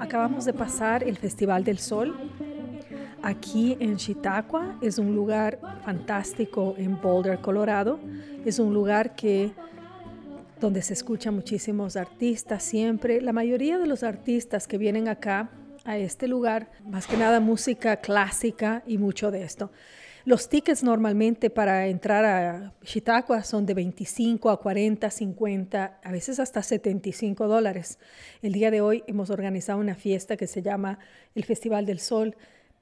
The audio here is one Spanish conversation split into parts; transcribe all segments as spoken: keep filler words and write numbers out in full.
acabamos de pasar el Festival del Sol aquí en Chautauqua. Es un lugar fantástico en Boulder, Colorado. Es un lugar que, donde se escuchan muchísimos artistas siempre. La mayoría de los artistas que vienen acá a este lugar, más que nada música clásica y mucho de esto. Los tickets normalmente para entrar a Chautauqua son de veinticinco a cuarenta, cincuenta, a veces hasta setenta y cinco dólares. El día de hoy hemos organizado una fiesta que se llama el Festival del Sol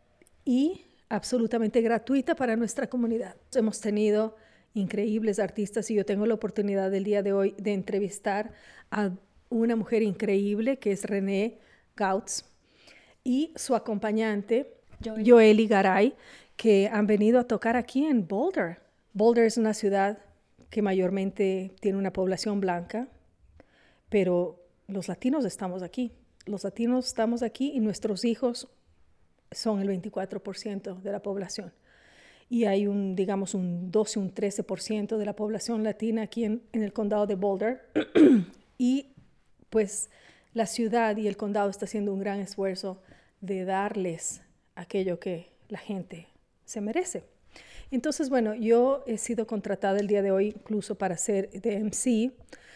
y absolutamente gratuita para nuestra comunidad. Hemos tenido increíbles artistas y yo tengo la oportunidad del día de hoy de entrevistar a una mujer increíble que es René Gautz y su acompañante, Joely Garay, que han venido a tocar aquí en Boulder. Boulder es una ciudad que mayormente tiene una población blanca, pero los latinos estamos aquí. Los latinos estamos aquí y nuestros hijos son el veinticuatro por ciento de la población. Y hay un, digamos, un doce, un trece por ciento de la población latina aquí en, en el condado de Boulder. Y pues la ciudad y el condado está haciendo un gran esfuerzo de darles aquello que la gente se merece. Entonces, bueno, yo he sido contratada el día de hoy incluso para ser de M C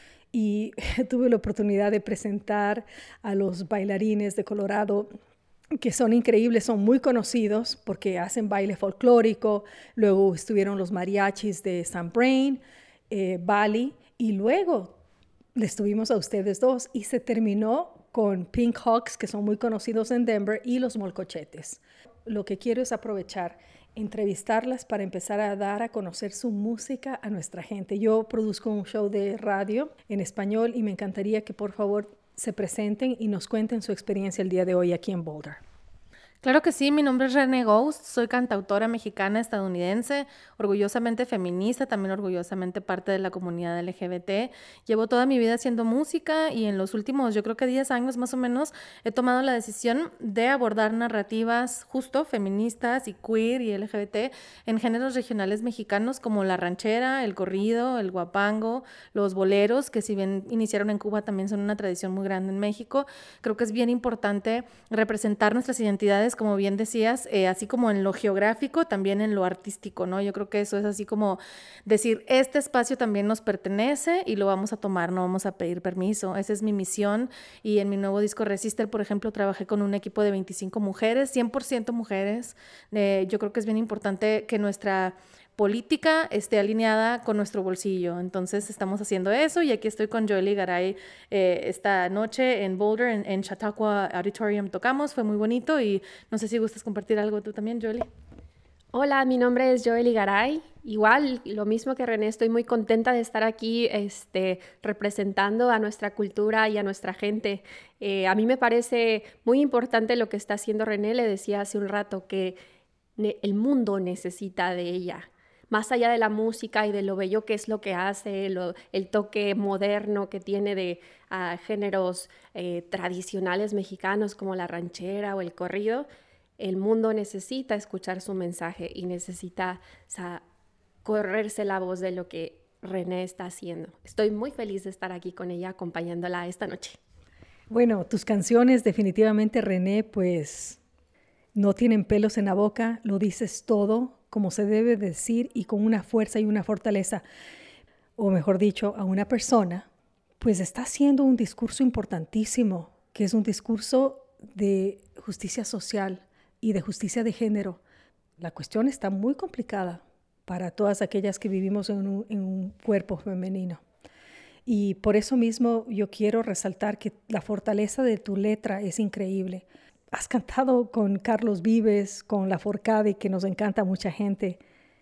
y tuve la oportunidad de presentar a los bailarines de Colorado que son increíbles, son muy conocidos porque hacen baile folclórico. Luego estuvieron los mariachis de San Brain, eh, Bali, y luego les tuvimos a ustedes dos y se terminó con Pink Hawks, que son muy conocidos en Denver, y los Molcochetes. Lo que quiero es aprovechar, entrevistarlas para empezar a dar a conocer su música a nuestra gente. Yo produzco un show de radio en español y me encantaría que por favor se presenten y nos cuenten su experiencia el día de hoy aquí en Boulder. Claro que sí, mi nombre es René Ghost, soy cantautora mexicana estadounidense, orgullosamente feminista, también orgullosamente parte de la comunidad L G B T. Llevo toda mi vida haciendo música y en los últimos, yo creo que diez años más o menos, he tomado la decisión de abordar narrativas justo feministas y queer y L G B T en géneros regionales mexicanos como la ranchera, el corrido, el guapango, los boleros, que si bien iniciaron en Cuba también son una tradición muy grande en México. Creo que es bien importante representar nuestras identidades, como bien decías, eh, así como en lo geográfico, también en lo artístico, ¿no? Yo creo que eso es así como decir, este espacio también nos pertenece y lo vamos a tomar, no vamos a pedir permiso. Esa es mi misión y en mi nuevo disco Resistor, por ejemplo, trabajé con un equipo de veinticinco mujeres, cien por ciento mujeres. Eh, yo creo que es bien importante que nuestra política esté alineada con nuestro bolsillo. Entonces estamos haciendo eso y aquí estoy con Joely Garay eh, esta noche en Boulder, en, en Chautauqua Auditorium tocamos, fue muy bonito y no sé si gustas compartir algo tú también, Joely. Hola, mi nombre es Joely Garay. Igual, lo mismo que René, estoy muy contenta de estar aquí este, representando a nuestra cultura y a nuestra gente. Eh, a mí me parece muy importante lo que está haciendo René, le decía hace un rato que ne- el mundo necesita de ella. Más allá de la música y de lo bello que es lo que hace, lo, el toque moderno que tiene de uh, géneros eh, tradicionales mexicanos como la ranchera o el corrido, el mundo necesita escuchar su mensaje y necesita o sea, correrse la voz de lo que René está haciendo. Estoy muy feliz de estar aquí con ella acompañándola esta noche. Bueno, tus canciones definitivamente, René, pues no tienen pelos en la boca, lo dices todo como se debe decir y con una fuerza y una fortaleza, o mejor dicho, a una persona, pues está haciendo un discurso importantísimo, que es un discurso de justicia social y de justicia de género. La cuestión está muy complicada para todas aquellas que vivimos en un, en un cuerpo femenino. Y por eso mismo yo quiero resaltar que la fortaleza de tu letra es increíble. Has cantado con Carlos Vives, con La Forcade, que nos encanta a mucha gente.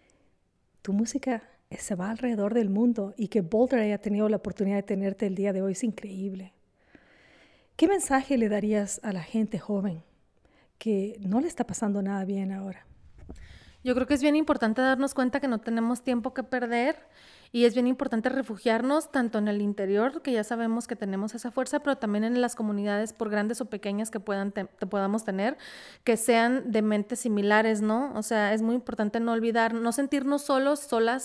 Tu música se va alrededor del mundo y que Boulder haya tenido la oportunidad de tenerte el día de hoy es increíble. ¿Qué mensaje le darías a la gente joven que no le está pasando nada bien ahora? Yo creo que es bien importante darnos cuenta que no tenemos tiempo que perder y es bien importante refugiarnos tanto en el interior, que ya sabemos que tenemos esa fuerza, pero también en las comunidades, por grandes o pequeñas que puedan te, te podamos tener, que sean de mentes similares, ¿no? O sea, es muy importante no olvidar, no sentirnos solos, solas,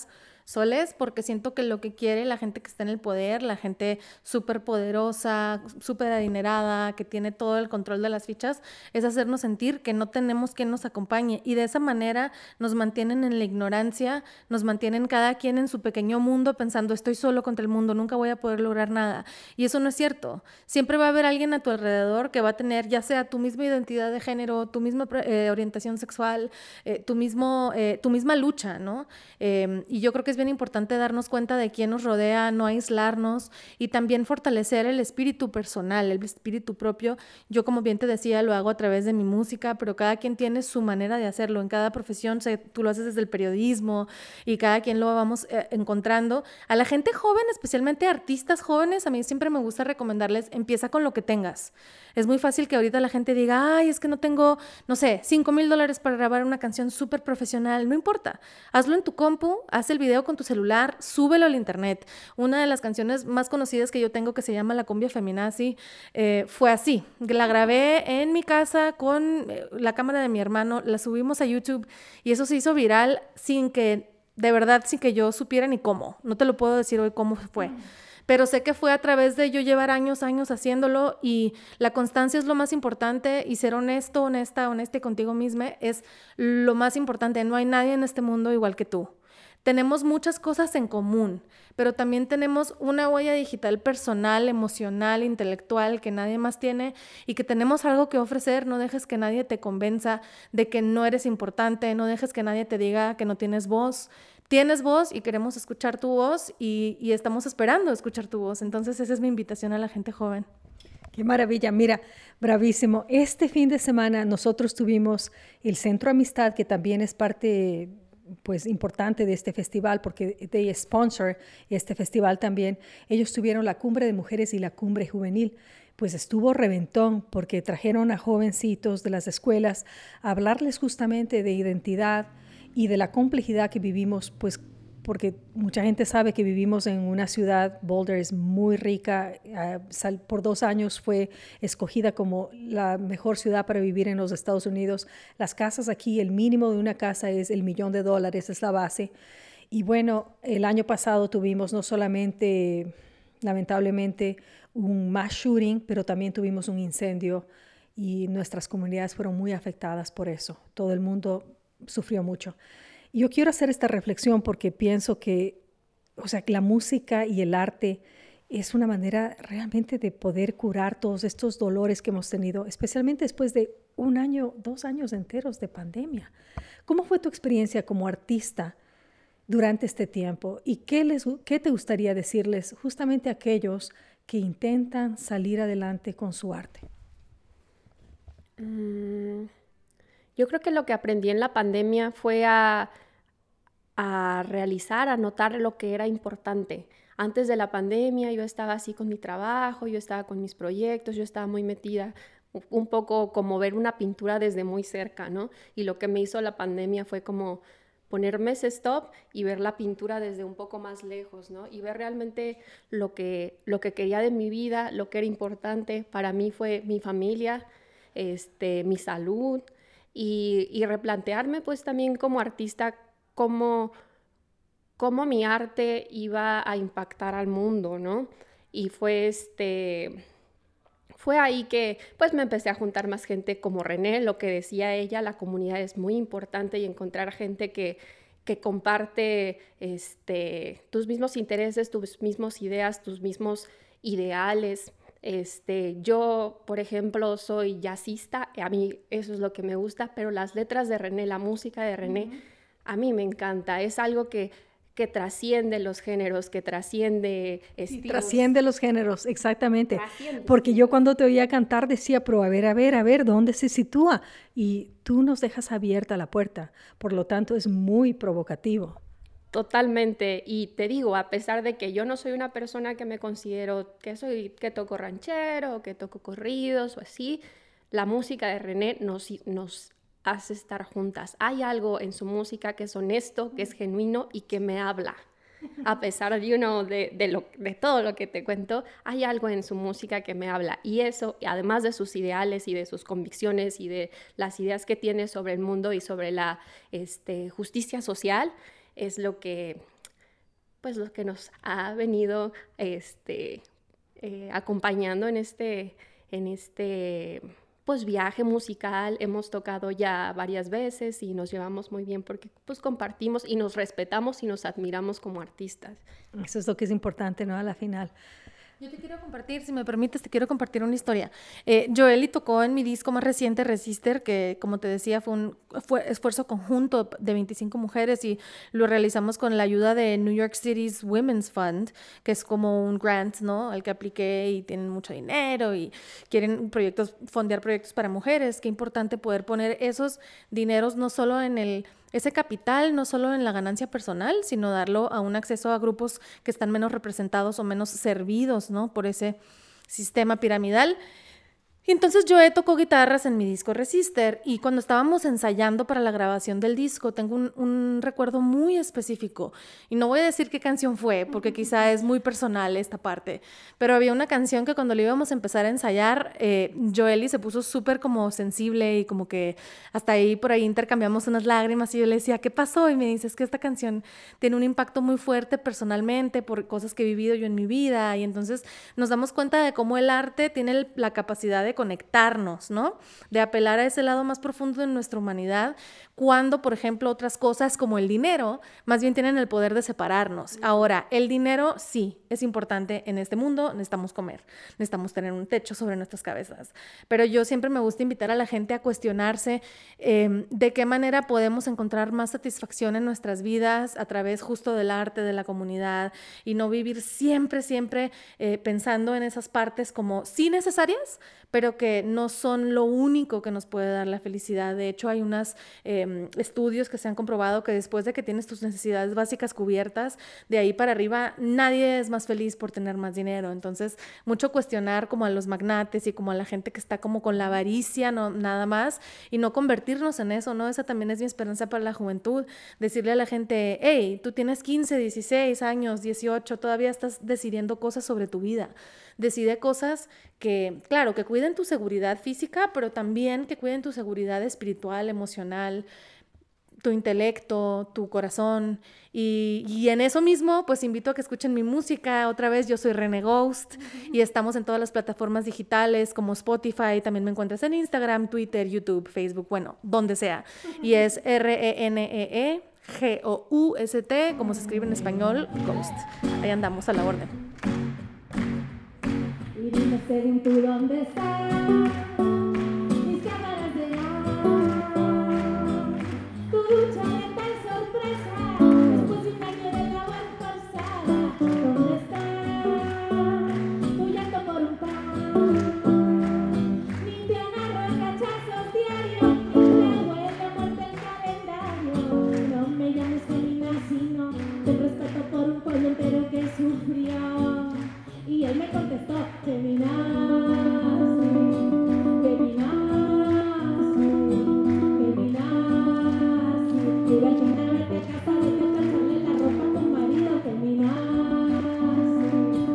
soles, porque siento que lo que quiere la gente que está en el poder, la gente súper poderosa, súper adinerada, que tiene todo el control de las fichas, es hacernos sentir que no tenemos quien nos acompañe, y de esa manera nos mantienen en la ignorancia, nos mantienen cada quien en su pequeño mundo pensando estoy solo contra el mundo, nunca voy a poder lograr nada, y eso no es cierto. Siempre va a haber alguien a tu alrededor que va a tener ya sea tu misma identidad de género, tu misma eh, orientación sexual, eh, tu, mismo, eh, tu misma lucha, ¿no? Eh, y yo creo que es bien importante darnos cuenta de quién nos rodea, no aislarnos, y también fortalecer el espíritu personal, el espíritu propio. Yo, como bien te decía, lo hago a través de mi música, pero cada quien tiene su manera de hacerlo. En cada profesión, sé, tú lo haces desde el periodismo y cada quien lo vamos eh, encontrando. A la gente joven, especialmente artistas jóvenes, a mí siempre me gusta recomendarles, empieza con lo que tengas. Es muy fácil que ahorita la gente diga, ay, es que no tengo, no sé, cinco mil dólares para grabar una canción súper profesional. No importa, hazlo en tu compu, haz el video con tu celular, súbelo al internet. Una de las canciones más conocidas que yo tengo, que se llama La Cumbia Feminazi, eh, fue así. La grabé en mi casa con eh, la cámara de mi hermano, la subimos a YouTube y eso se hizo viral sin que, de verdad, sin que yo supiera ni cómo. No te lo puedo decir hoy cómo fue. Mm. Pero sé que fue a través de yo llevar años, años haciéndolo, y la constancia es lo más importante, y ser honesto, honesta, honesta contigo misma es lo más importante. No hay nadie en este mundo igual que tú. Tenemos muchas cosas en común, pero también tenemos una huella digital personal, emocional, intelectual que nadie más tiene, y que tenemos algo que ofrecer. No dejes que nadie te convenza de que no eres importante, no dejes que nadie te diga que no tienes voz. Tienes voz y queremos escuchar tu voz, y, y estamos esperando escuchar tu voz. Entonces esa es mi invitación a la gente joven. Qué maravilla, mira, bravísimo. Este fin de semana nosotros tuvimos el Centro Amistad, que también es parte pues importante de este festival, porque they sponsor este festival también. Ellos tuvieron la Cumbre de Mujeres y la Cumbre Juvenil. Pues estuvo reventón, porque trajeron a jovencitos de las escuelas a hablarles justamente de identidad y de la complejidad que vivimos, pues porque mucha gente sabe que vivimos en una ciudad, Boulder es muy rica, uh, por dos años fue escogida como la mejor ciudad para vivir en los Estados Unidos. Las casas aquí, el mínimo de una casa es el millón de dólares, es la base. Y bueno, el año pasado tuvimos no solamente, lamentablemente, un mass shooting, pero también tuvimos un incendio, y nuestras comunidades fueron muy afectadas por eso. Todo el mundo sufrió mucho. Y yo quiero hacer esta reflexión porque pienso que, o sea, que la música y el arte es una manera realmente de poder curar todos estos dolores que hemos tenido, especialmente después de un año, dos años enteros de pandemia. ¿Cómo fue tu experiencia como artista durante este tiempo? ¿Y qué, les, qué te gustaría decirles justamente a aquellos que intentan salir adelante con su arte? Mm. Yo creo que lo que aprendí en la pandemia fue a, a realizar, a notar lo que era importante. Antes de la pandemia yo estaba así con mi trabajo, yo estaba con mis proyectos, yo estaba muy metida, un poco como ver una pintura desde muy cerca, ¿no? Y lo que me hizo la pandemia fue como ponerme ese stop y ver la pintura desde un poco más lejos, ¿no? Y ver realmente lo que, lo que quería de mi vida, lo que era importante. Para mí fue mi familia, este, mi salud, Y, y replantearme pues también como artista cómo, cómo mi arte iba a impactar al mundo, ¿no? Y fue, este, fue ahí que pues me empecé a juntar más gente como René, lo que decía ella, la comunidad es muy importante, y encontrar gente que, que comparte este, tus mismos intereses, tus mismos ideas, tus mismos ideales. Este, yo, por ejemplo, soy jazzista, a mí eso es lo que me gusta, pero las letras de René, la música de René, uh-huh. a mí me encanta. Es algo que, que trasciende los géneros, que trasciende estilos. Sí, trasciende los géneros, exactamente. Trasciende. Porque yo cuando te oía cantar decía, pero a ver, a ver, a ver, ¿dónde se sitúa? Y tú nos dejas abierta la puerta, por lo tanto es muy provocativo. Totalmente, y te digo, a pesar de que yo no soy una persona que me considero que soy, que toco ranchero, que toco corridos o así, la música de René nos, nos hace estar juntas. Hay algo en su música que es honesto, que es genuino y que me habla. A pesar de, you know, de, de, lo, de todo lo que te cuento, hay algo en su música que me habla. Y eso, además de sus ideales y de sus convicciones y de las ideas que tiene sobre el mundo y sobre la este, justicia social, es lo que, pues lo que nos ha venido este, eh, acompañando en este, en este pues, viaje musical. Hemos tocado ya varias veces y nos llevamos muy bien porque pues, compartimos y nos respetamos y nos admiramos como artistas. Eso es lo que es importante, ¿no? A la final. Yo te quiero compartir, si me permites, te quiero compartir una historia. Eh, Joely tocó en mi disco más reciente, Resister, que como te decía fue un fue esfuerzo conjunto de veinticinco mujeres y lo realizamos con la ayuda de New York City's Women's Fund, que es como un grant, ¿no? Al que apliqué y tienen mucho dinero y quieren proyectos, fondear proyectos para mujeres. Qué importante poder poner esos dineros no solo en el ese capital, no solo en la ganancia personal, sino darlo a un acceso a grupos que están menos representados o menos servidos, ¿no? Por ese sistema piramidal. Y entonces yo tocó guitarras en mi disco Resister y cuando estábamos ensayando para la grabación del disco tengo un, un recuerdo muy específico y no voy a decir qué canción fue porque quizá es muy personal esta parte, pero había una canción que cuando le íbamos a empezar a ensayar, eh, Joely se puso súper como sensible y como que hasta ahí por ahí intercambiamos unas lágrimas y yo le decía, ¿qué pasó? Y me dice, es que esta canción tiene un impacto muy fuerte personalmente por cosas que he vivido yo en mi vida y entonces nos damos cuenta de cómo el arte tiene el, la capacidad de conectarnos, ¿no? De apelar a ese lado más profundo de nuestra humanidad, cuando, por ejemplo, otras cosas como el dinero, más bien tienen el poder de separarnos. Ahora, el dinero sí es importante en este mundo, necesitamos comer, necesitamos tener un techo sobre nuestras cabezas, pero yo siempre me gusta invitar a la gente a cuestionarse eh, de qué manera podemos encontrar más satisfacción en nuestras vidas a través justo del arte, de la comunidad, y no vivir siempre, siempre eh, pensando en esas partes como sí necesarias, pero que no son lo único que nos puede dar la felicidad. De hecho, hay unos eh, estudios que se han comprobado que después de que tienes tus necesidades básicas cubiertas, de ahí para arriba nadie es más feliz por tener más dinero. Entonces, mucho cuestionar como a los magnates y como a la gente que está como con la avaricia, no, nada más, y no convertirnos en eso, ¿no? Esa también es mi esperanza para la juventud. Decirle a la gente, hey, tú tienes quince, dieciséis años, dieciocho, todavía estás decidiendo cosas sobre tu vida. Decide cosas que, claro, que cuiden tu seguridad física, pero también que cuiden tu seguridad espiritual, emocional, tu intelecto, tu corazón. Y, y en eso mismo, pues invito a que escuchen mi música. Otra vez, yo soy Rene Ghost y estamos en todas las plataformas digitales como Spotify. También me encuentras en Instagram, Twitter, YouTube, Facebook, bueno, donde sea. Y es R E N E E G O U S T, como se escribe en español, Ghost. Ahí andamos a la orden. Y dime según tú dónde estás, mis cámaras de gas, tu ducha de tal sorpresa, después de un año de labor forzada. ¿Dónde estás? Tu llanto por un pan, limpia narra cachazos diarios, y me huele a muerte el calendario. No me llames Felina, sino te respeto por un pueblo entero que sufrió. Y él me contestó, feminazi, feminazi, feminazi. Llega al fin a verte a casa, vete a plancharle la ropa a tu marido, feminazi,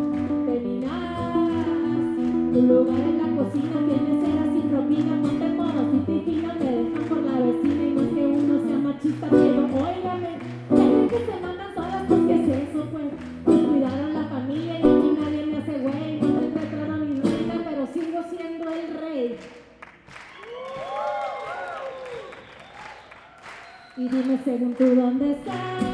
feminazi. Tu lugar en la cocina tiene cera sin propina, ponte en modo fiti fino, te dejan por la vecina y no es que uno sea machista, pero óigame, dejen que se mandan solas, pues ¿qué es eso, pues? Cuidaron la familia y aquí nadie me hace güey, no me trataron a mi reina, pero sigo siendo el rey. Y dime según tú dónde estás.